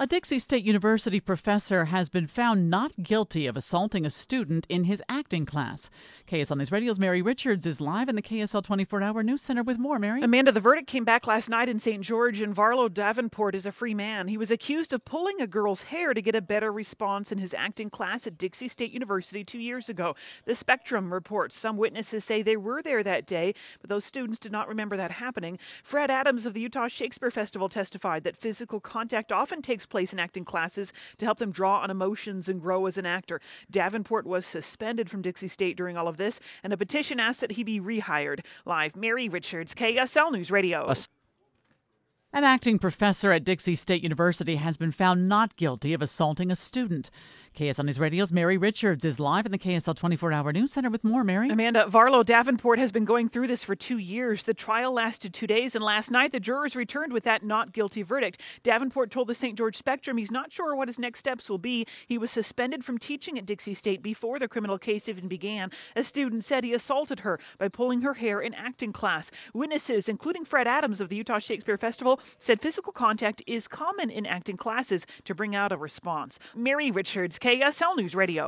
A Dixie State University professor has been found not guilty of assaulting a student in his acting class. KSL News Radio's Mary Richards is live in the KSL 24-hour News Center with more. Mary? Amanda, the verdict came back last night in St. George, and Varlo Davenport is a free man. He was accused of pulling a girl's hair to get a better response in his acting class at Dixie State University 2 years ago. The Spectrum reports some witnesses say they were there that day, but those students did not remember that happening. Fred Adams of the Utah Shakespeare Festival testified that physical contact often takes place in acting classes to help them draw on emotions and grow as an actor. Davenport was suspended from Dixie State during all of this, and a petition asked that he be rehired. Live, Mary Richards, KSL News Radio. An acting professor at Dixie State University has been found not guilty of assaulting a student. KSL News Radio's Mary Richards is live in the KSL 24-hour News Center with more. Mary? Amanda, Varlo Davenport has been going through this for 2 years. The trial lasted 2 days, and last night the jurors returned with that not guilty verdict. Davenport told the St. George Spectrum he's not sure what his next steps will be. He was suspended from teaching at Dixie State before the criminal case even began. A student said he assaulted her by pulling her hair in acting class. Witnesses, including Fred Adams of the Utah Shakespeare Festival, said physical contact is common in acting classes to bring out a response. Mary Richards, KSL News Radio.